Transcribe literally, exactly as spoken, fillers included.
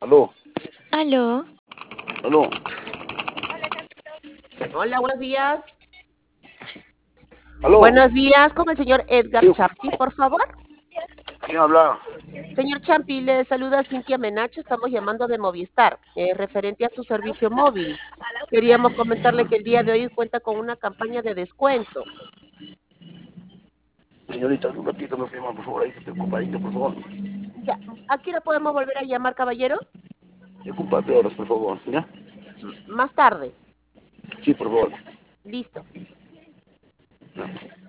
Aló, Aló, aló. Hola, buenos días. Aló. Buenos días, con el señor Edgar Sí, Champi, por favor. ¿quién habla? Señor Champi, le saluda Cintia Menacho, estamos llamando de Movistar, eh, referente a su servicio móvil. Queríamos comentarle que el día de hoy cuenta con una campaña de descuento. Señorita, un ratito me firma, por favor, ahí que estoy ocupadito, por favor. Ya, ¿a qué hora podemos volver a llamar, caballero? Es un par de horas, por favor, ¿ya? M- más tarde. Sí, por favor. Listo. Ya.